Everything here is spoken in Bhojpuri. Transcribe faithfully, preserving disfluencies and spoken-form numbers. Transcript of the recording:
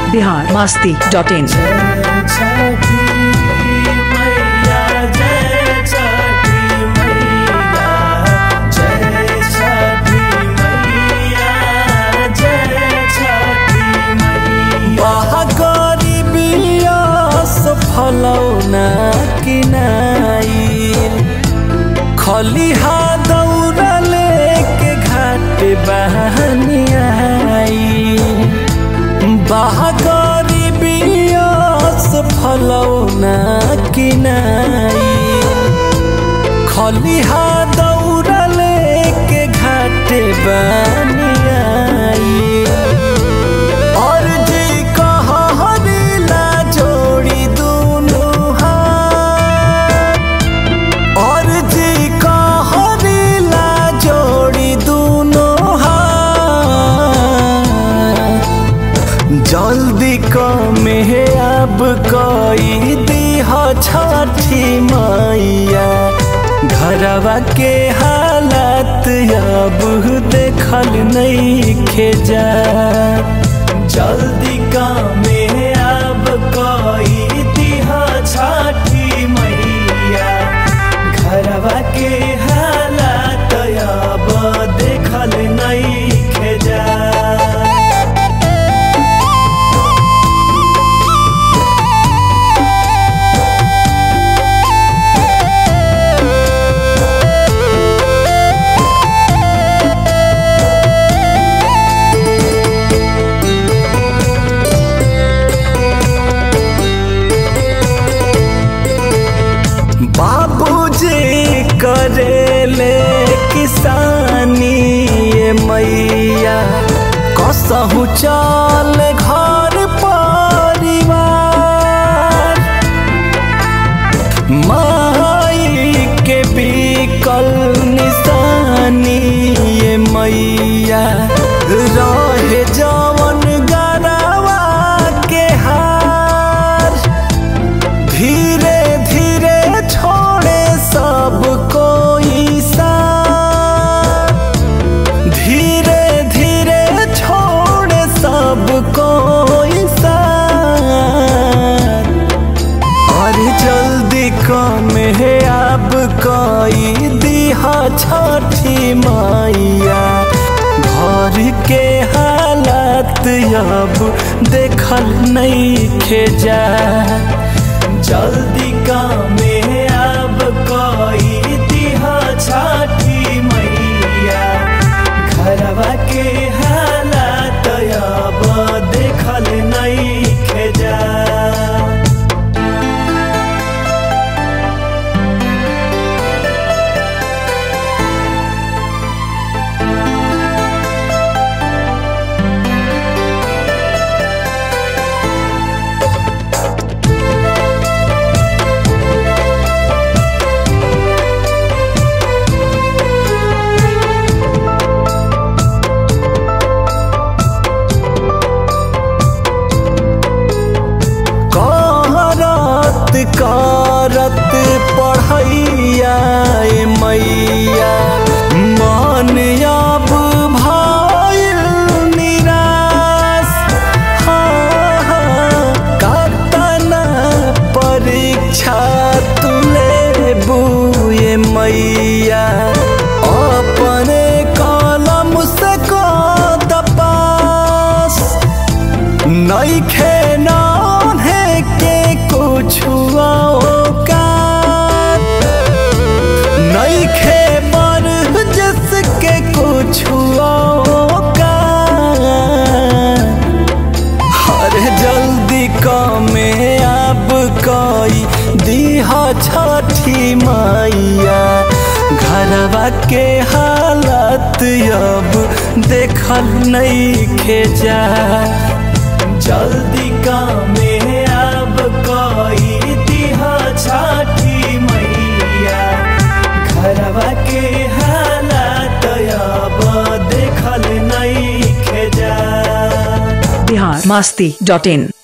Bihar Masti dot in. फलौना किनाइल खलिहा दौड़ा लेके घाट बहनियाइल बाहरी बियास फलौना किनाइल खलिहा दौड़ा लेके घाट बहनियाइल जल्दी कमे अब कई दीह छठी मैया घरवा के हालत अब देखल नहीं खेजा जल्दी कमे अब कई दीह छठी मैया घरवा के हालत अब देखल नहीं खेजा। बाबूजी करेले किसानी ये मैया कसहु चल घर परिवार माई के बिकल निशानी ये मैया रहे जवन गरवा के हार धीरे छोड़े सब कोई साथ धीरे धीरे छोड़े सब कोई साथ और जल्दी कमे अब कोई दीहा छठी मैया घर के हालत अब देखल नहीं खेजा जल्दी कमे अब कोई दीहा छठी मैया घरवा के हालत अब देखल नहीं खेजा। करत पढ़ैया मैया मन अब भइल निराश कतना परीक्षा तुले बुए मैया अपने कलम से कद पास नइखे नान्हे के कुछ नइखे बर जिसके कुछ अरे जल्दी कमे अब कई दीहा छठी मैया घरवा के हालत अब देखल नहीं खेजा जल्दी कमे अब कई दीहा छठी मैया घरवा के हालत अब देखल नहीं खेजा। बिहार मस्ती डॉट इन।